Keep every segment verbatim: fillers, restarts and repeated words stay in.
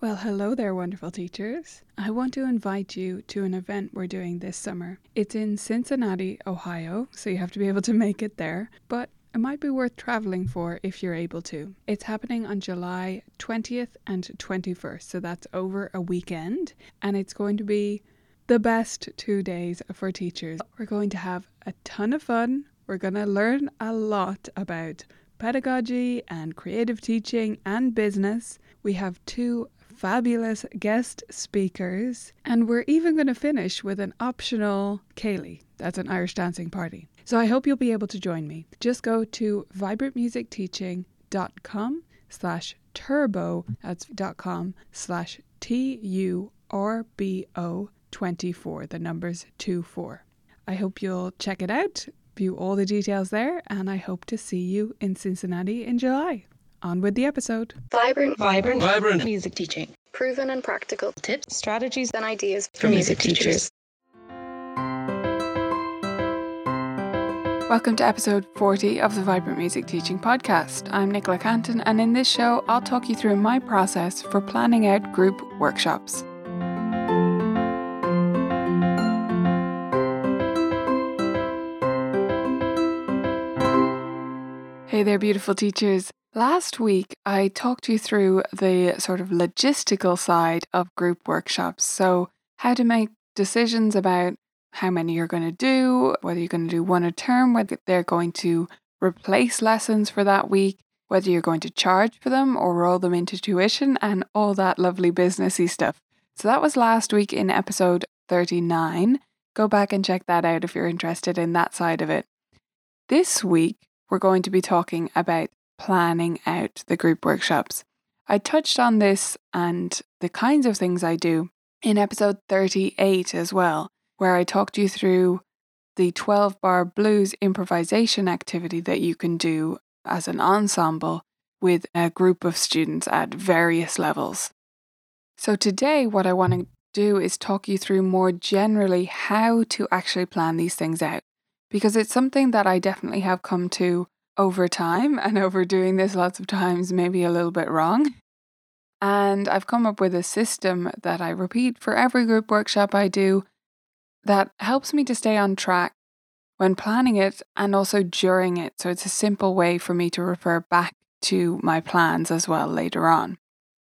Well, hello there, wonderful teachers. I want to invite you to an event we're doing this summer. It's in Cincinnati, Ohio, so you have to be able to make it there, but it might be worth traveling for if you're able to. It's happening on July twentieth and twenty-first, so that's over a weekend, and it's going to be the best two days for teachers. We're going to have a ton of fun. We're going to learn a lot about pedagogy and creative teaching and business. We have two fabulous guest speakers, and we're even going to finish with an optional Ceilidh. That's an Irish dancing party. So I hope you'll be able to join me. Just go to vibrantmusicteaching.com slash turbo, that's dot com slash T U R B O twenty-four, the numbers two four. I hope you'll check it out, view all the details there, and I hope to see you in Cincinnati in July. On with the episode. Vibrant, vibrant, vibrant music teaching. Proven and practical tips, strategies, and ideas for music teachers. Welcome to episode forty of the Vibrant Music Teaching Podcast. I'm Nicola Canton, and in this show, I'll talk you through my process for planning out group workshops. Hey there, beautiful teachers. Last week, I talked you through the sort of logistical side of group workshops. So how to make decisions about how many you're going to do, whether you're going to do one a term, whether they're going to replace lessons for that week, whether you're going to charge for them or roll them into tuition, and all that lovely businessy stuff. So that was last week in episode thirty-nine. Go back and check that out if you're interested in that side of it. This week, we're going to be talking about planning out the group workshops. I touched on this and the kinds of things I do in episode thirty-eight as well, where I talked you through the twelve bar blues improvisation activity that you can do as an ensemble with a group of students at various levels. So today what I want to do is talk you through more generally how to actually plan these things out, because it's something that I definitely have come to over time and over doing this lots of times, maybe a little bit wrong. And I've come up with a system that I repeat for every group workshop I do that helps me to stay on track when planning it and also during it. So it's a simple way for me to refer back to my plans as well later on.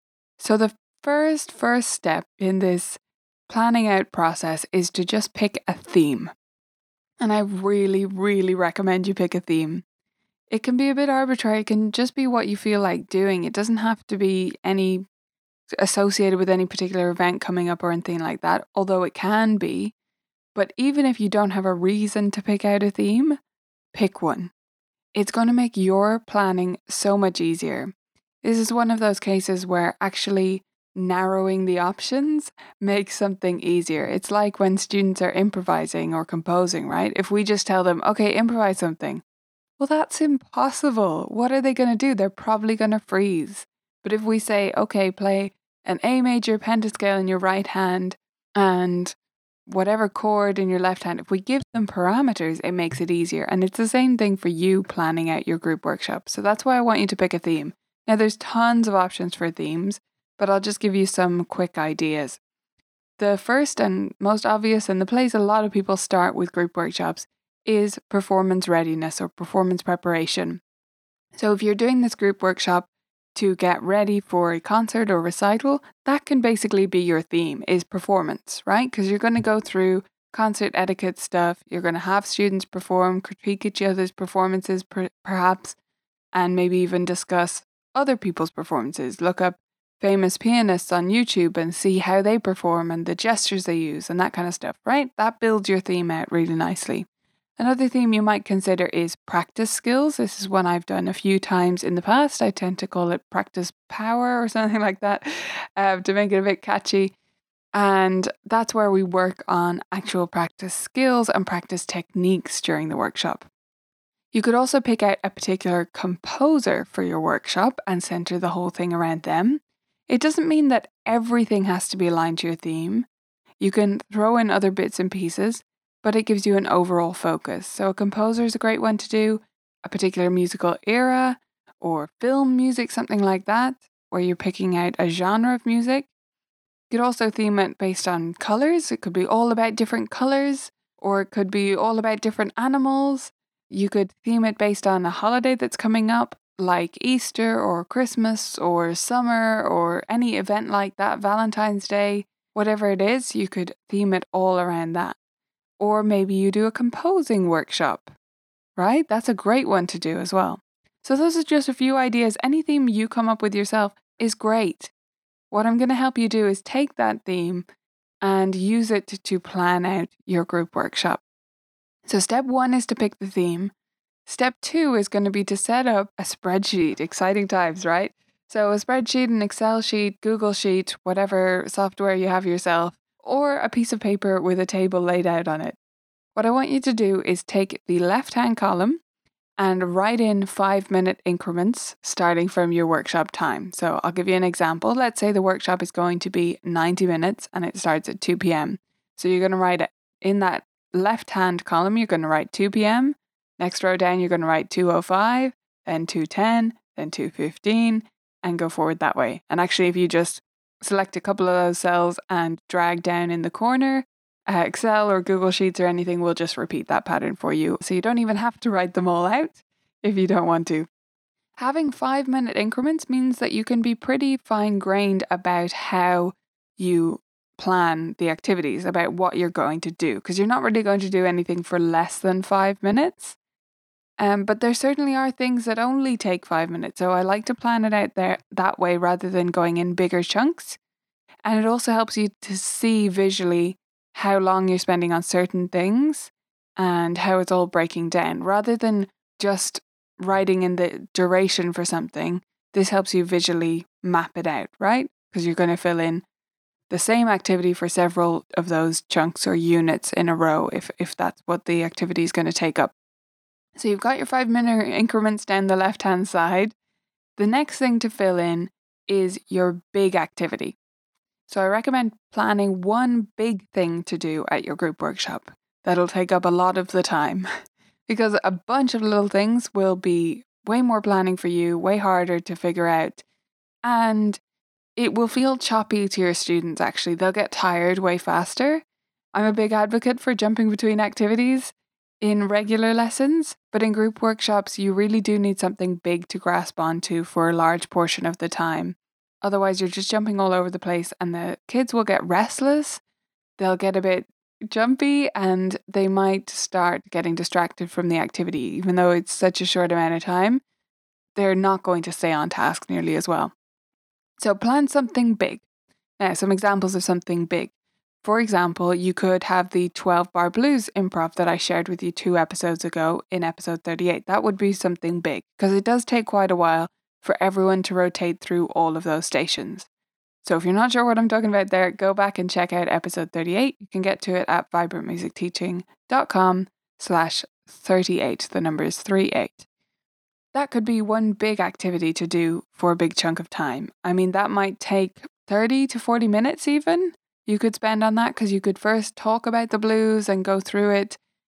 So the first, first step in this planning out process is to just pick a theme. And I really, really recommend you pick a theme. It can be a bit arbitrary. It can just be what you feel like doing. It doesn't have to be any associated with any particular event coming up or anything like that, although it can be. But even if you don't have a reason to pick out a theme, pick one. It's going to make your planning so much easier. This is one of those cases where actually narrowing the options makes something easier. It's like when students are improvising or composing, right? If we just tell them, okay, improvise something. Well, that's impossible. What are they going to do? They're probably going to freeze. But if we say, okay, play an A major pentascale in your right hand and whatever chord in your left hand, if we give them parameters, it makes it easier. And it's the same thing for you planning out your group workshop. So that's why I want you to pick a theme. Now, there's tons of options for themes, but I'll just give you some quick ideas. The first and most obvious, and the place a lot of people start with group workshops, is performance readiness or performance preparation. So if you're doing this group workshop to get ready for a concert or recital, that can basically be your theme, is performance, right? Because you're going to go through concert etiquette stuff, you're going to have students perform, critique each other's performances per- perhaps, and maybe even discuss other people's performances. Look up famous pianists on YouTube and see how they perform and the gestures they use and that kind of stuff, right? That builds your theme out really nicely. Another theme you might consider is practice skills. This is one I've done a few times in the past. I tend to call it practice power or something like that uh, to make it a bit catchy. And that's where we work on actual practice skills and practice techniques during the workshop. You could also pick out a particular composer for your workshop and center the whole thing around them. It doesn't mean that everything has to be aligned to your theme. You can throw in other bits and pieces, but it gives you an overall focus. So a composer is a great one to do, a particular musical era or film music, something like that. where you're picking out a genre of music. You could also theme it based on colours. It could be all about different colours, or it could be all about different animals. You could theme it based on a holiday that's coming up, like Easter or Christmas or summer or any event like that, Valentine's Day, whatever it is, you could theme it all around that. Or maybe you do a composing workshop, right? That's a great one to do as well. So those are just a few ideas. Any theme you come up with yourself is great. What I'm going to help you do is take that theme and use it to, to plan out your group workshop. So step one is to pick the theme. Step two is going to be to set up a spreadsheet. Exciting times, right? So a spreadsheet, an Excel sheet, Google Sheet, whatever software you have yourself, or a piece of paper with a table laid out on it. What I want you to do is take the left-hand column and write in five-minute increments starting from your workshop time. So I'll give you an example. Let's say the workshop is going to be ninety minutes and it starts at two p.m. So you're going to write it in that left-hand column, you're going to write two p.m. Next row down, you're going to write two oh five, then two ten, then two fifteen, and go forward that way. And actually, if you just select a couple of those cells and drag down in the corner, uh, Excel or Google Sheets or anything will just repeat that pattern for you. So you don't even have to write them all out if you don't want to. Having five minute increments means that you can be pretty fine-grained about how you plan the activities, about what you're going to do, because you're not really going to do anything for less than five minutes. Um, but there certainly are things that only take five minutes. So I like to plan it out there that way rather than going in bigger chunks. And it also helps you to see visually how long you're spending on certain things and how it's all breaking down. Rather than just writing in the duration for something, this helps you visually map it out, right? Because you're going to fill in the same activity for several of those chunks or units in a row if, if that's what the activity is going to take up. So you've got your five minute increments down the left hand side. The next thing to fill in is your big activity. So I recommend planning one big thing to do at your group workshop. That'll take up a lot of the time because a bunch of little things will be way more planning for you, way harder to figure out. And it will feel choppy to your students, actually. They'll get tired way faster. I'm a big advocate for jumping between activities in regular lessons, but in group workshops, you really do need something big to grasp onto for a large portion of the time. Otherwise, you're just jumping all over the place and the kids will get restless. They'll get a bit jumpy and they might start getting distracted from the activity. Even though it's such a short amount of time, they're not going to stay on task nearly as well. So plan something big. Now, some examples of something big. For example, you could have the twelve bar blues improv that I shared with you two episodes ago in episode thirty-eight. That would be something big because it does take quite a while for everyone to rotate through all of those stations. So if you're not sure what I'm talking about there, go back and check out episode thirty-eight. You can get to it at vibrantmusicteaching.com slash 38. The number is thirty-eight. That could be one big activity to do for a big chunk of time. I mean, that might take thirty to forty minutes even. You could spend on that because you could first talk about the blues and go through it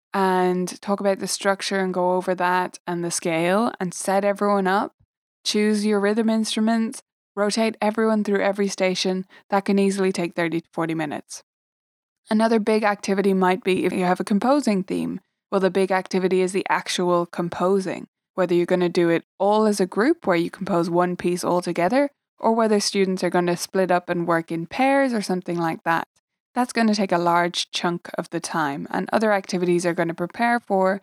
and talk about the structure and go over that and the scale and set everyone up. Choose your rhythm instruments, rotate everyone through every station. That can easily take thirty to forty minutes. Another big activity might be if you have a composing theme. Well, the big activity is the actual composing. Whether you're going to do it all as a group where you compose one piece all together, or whether students are going to split up and work in pairs or something like that. That's going to take a large chunk of the time, and other activities are going to prepare for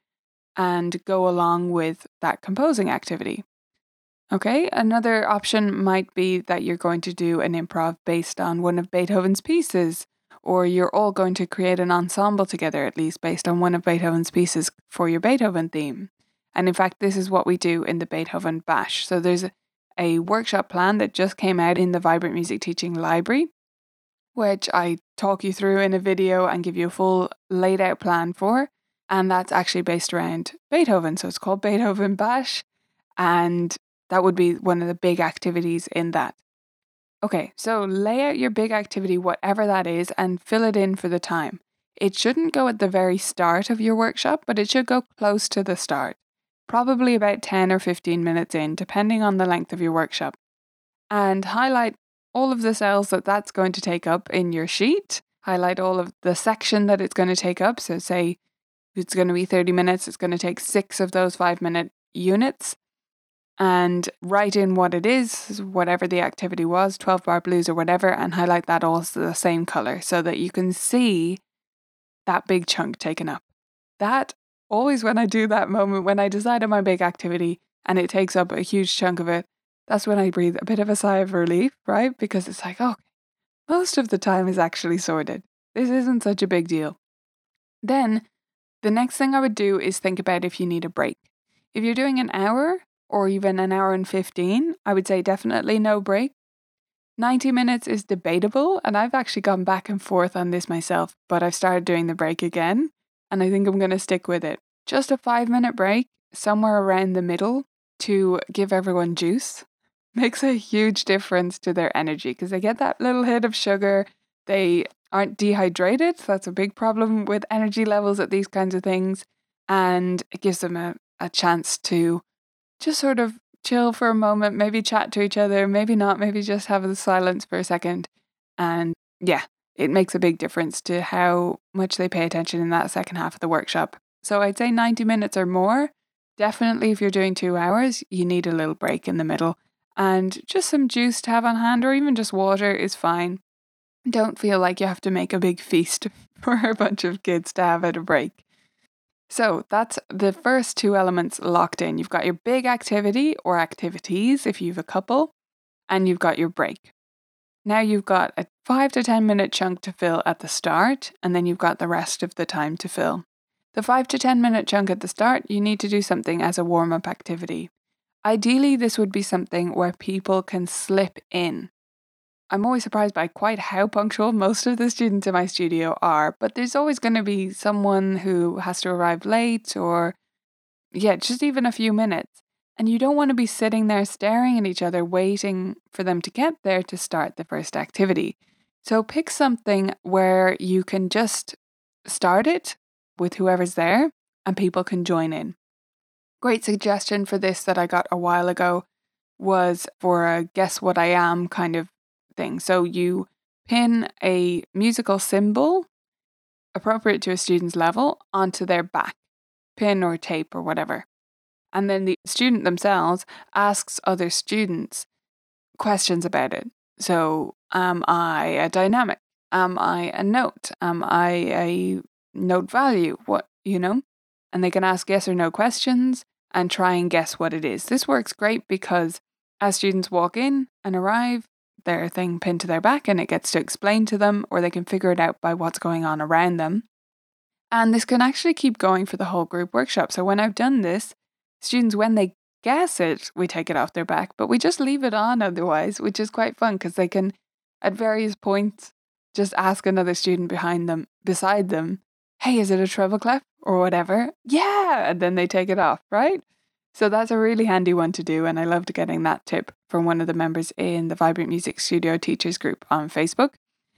and go along with that composing activity. Okay, another option might be that you're going to do an improv based on one of Beethoven's pieces, or you're all going to create an ensemble together, at least based on one of Beethoven's pieces for your Beethoven theme. And in fact, this is what we do in the Beethoven Bash. So there's a a workshop plan that just came out in the Vibrant Music Teaching Library, which I talk you through in a video and give you a full laid out plan for. And that's actually based around Beethoven. So it's called Beethoven Bash. And that would be one of the big activities in that. Okay, so lay out your big activity, whatever that is, and fill it in for the time. It shouldn't go at the very start of your workshop, but it should go close to the start. Probably about ten or fifteen minutes in, depending on the length of your workshop. and highlight all of the cells that that's going to take up in your sheet. Highlight all of the section that it's going to take up. So say it's going to be thirty minutes, it's going to take six of those five minute units. And write in what it is, whatever the activity was, twelve bar blues or whatever, and highlight that all the same colour so that you can see that big chunk taken up. That, always when I do that moment, when I decide on my big activity and it takes up a huge chunk of it, that's when I breathe a bit of a sigh of relief, right? Because it's like, okay, most of the time is actually sorted. This isn't such a big deal. Then, the next thing I would do is think about if you need a break. If you're doing an hour, or even an hour and fifteen, I would say definitely no break. ninety minutes is debatable, and I've actually gone back and forth on this myself, but I've started doing the break again, and I think I'm going to stick with it. Just a five minute break, somewhere around the middle, to give everyone juice, makes a huge difference to their energy, because they get that little hit of sugar, they aren't dehydrated, so that's a big problem with energy levels at these kinds of things, and it gives them a, a chance to just sort of chill for a moment, maybe chat to each other, maybe not, maybe just have the silence for a second. And yeah, it makes a big difference to how much they pay attention in that second half of the workshop. So I'd say ninety minutes or more. Definitely if you're doing two hours, you need a little break in the middle. And just some juice to have on hand, or even just water is fine. Don't feel like you have to make a big feast for a bunch of kids to have at a break. So that's the first two elements locked in. You've got your big activity or activities if you have a couple, and you've got your break. Now you've got a five to ten minute chunk to fill at the start, and then you've got the rest of the time to fill. The five to ten minute chunk at the start, you need to do something as a warm-up activity. Ideally, this would be something where people can slip in. I'm always surprised by quite how punctual most of the students in my studio are, but there's always going to be someone who has to arrive late or, yeah, just even a few minutes. And you don't want to be sitting there staring at each other, waiting for them to get there to start the first activity. So pick something where you can just start it with whoever's there and people can join in. Great suggestion for this that I got a while ago was for a guess what I am kind of thing. So you pin a musical symbol appropriate to a student's level onto their back, pin or tape or whatever. And then the student themselves asks other students questions about it. So, am I a dynamic? Am I a note? Am I a note value? What, you know? And they can ask yes or no questions and try and guess what it is. This works great because as students walk in and arrive, their thing pinned to their back and it gets to explain to them, or they can figure it out by what's going on around them. And this can actually keep going for the whole group workshop. So when I've done this, students, when they guess it, we take it off their back, but we just leave it on otherwise, which is quite fun because they can, at various points, just ask another student behind them, beside them, hey, is it a treble clef or whatever? Yeah, and then they take it off, right? So that's a really handy one to do, and I loved getting that tip from one of the members in the Vibrant Music Studio Teachers group on Facebook.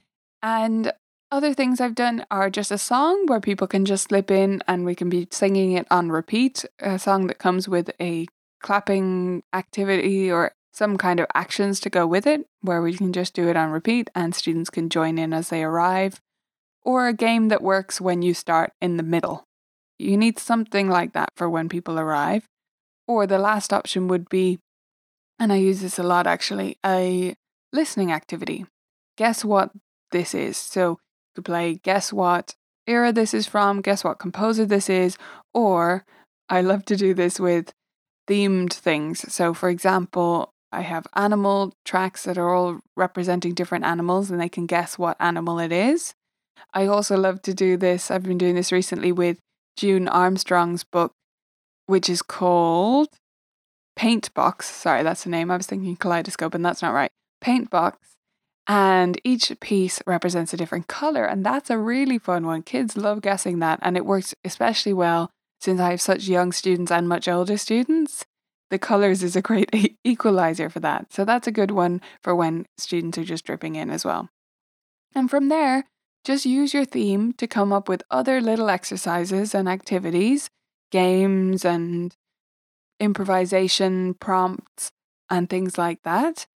And other things I've done are just a song where people can just slip in and we can be singing it on repeat, a song that comes with a clapping activity or some kind of actions to go with it, where we can just do it on repeat and students can join in as they arrive, or a game that works when you start in the middle. You need something like that for when people arrive. Or the last option would be, and I use this a lot actually, a listening activity. Guess what this is. So you could play guess what era this is from, guess what composer this is, or I love to do this with themed things. So for example, I have animal tracks that are all representing different animals and they can guess what animal it is. I also love to do this, I've been doing this recently with June Armstrong's book, which is called Paint Box. Sorry, that's the name. I was thinking Kaleidoscope and that's not right. Paint Box. And each piece represents a different color. And that's a really fun one. Kids love guessing that. And it works especially well since I have such young students and much older students. The colors is a great e- equalizer for that. So that's a good one for when students are just dripping in as well. And from there, just use your theme to come up with other little exercises and activities, games and improvisation prompts and things like that.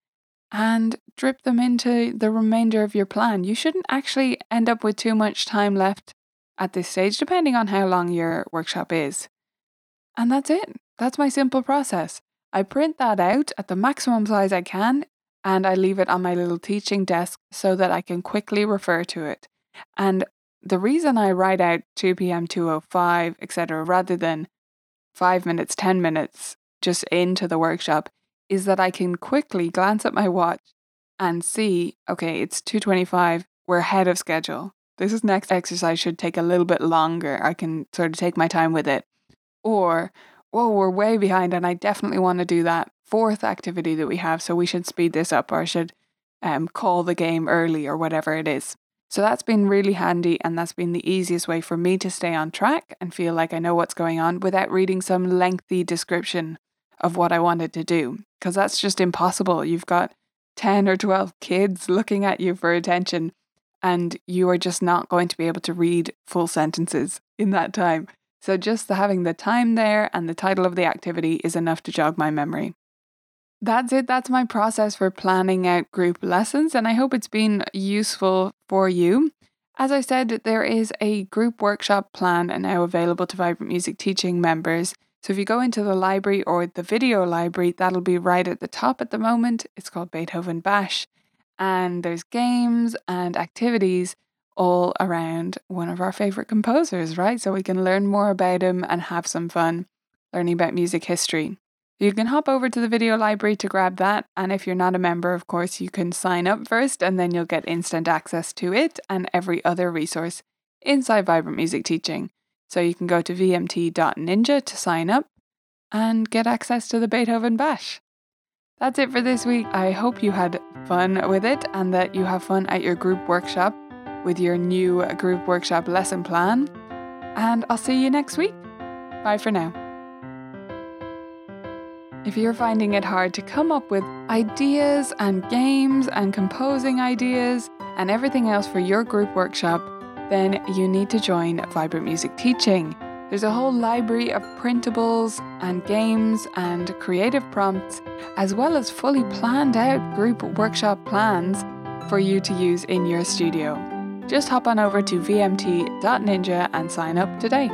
and drip them into the remainder of your plan. You shouldn't actually end up with too much time left at this stage, depending on how long your workshop is. And that's it. That's my simple process. I print that out at the maximum size I can, and I leave it on my little teaching desk so that I can quickly refer to it. And the reason I write out two p.m., two oh five, et cetera, rather than five minutes, ten minutes just into the workshop, is that I can quickly glance at my watch and see, okay, it's two twenty-five, we're ahead of schedule. This next exercise should take a little bit longer. I can sort of take my time with it. Or, whoa, we're way behind and I definitely want to do that fourth activity that we have, so we should speed this up, or I should um, call the game early, or whatever it is. So that's been really handy, and that's been the easiest way for me to stay on track and feel like I know what's going on without reading some lengthy description of what I wanted to do, because that's just impossible. You've got ten or twelve kids looking at you for attention, and you are just not going to be able to read full sentences in that time. So just the, having the time there and the title of the activity is enough to jog my memory. That's it. That's my process for planning out group lessons, and I hope it's been useful for you. As I said, there is a group workshop plan now available to Vibrant Music Teaching members. So if you go into the library or the video library, that'll be right at the top at the moment. It's called Beethoven Bash, and there's games and activities all around one of our favourite composers, right? So we can learn more about him and have some fun learning about music history. You can hop over to the video library to grab that, and if you're not a member, of course, you can sign up first, and then you'll get instant access to it and every other resource inside Vibrant Music Teaching. So you can go to v m t dot ninja to sign up and get access to the Beethoven Bash. That's it for this week. I hope you had fun with it and that you have fun at your group workshop with your new group workshop lesson plan. And I'll see you next week. Bye for now. If you're finding it hard to come up with ideas and games and composing ideas and everything else for your group workshop, then you need to join Vibrant Music Teaching. There's a whole library of printables and games and creative prompts, as well as fully planned out group workshop plans for you to use in your studio. Just hop on over to v m t dot ninja and sign up today.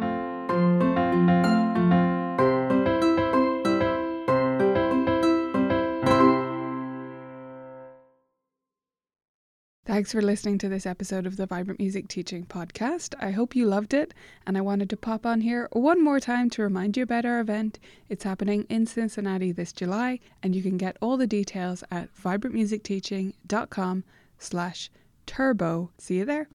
Thanks for listening to this episode of the Vibrant Music Teaching Podcast. I hope you loved it, and I wanted to pop on here one more time to remind you about our event. It's happening in Cincinnati this July, and you can get all the details at vibrant music teaching dot com slash turbo. See you there.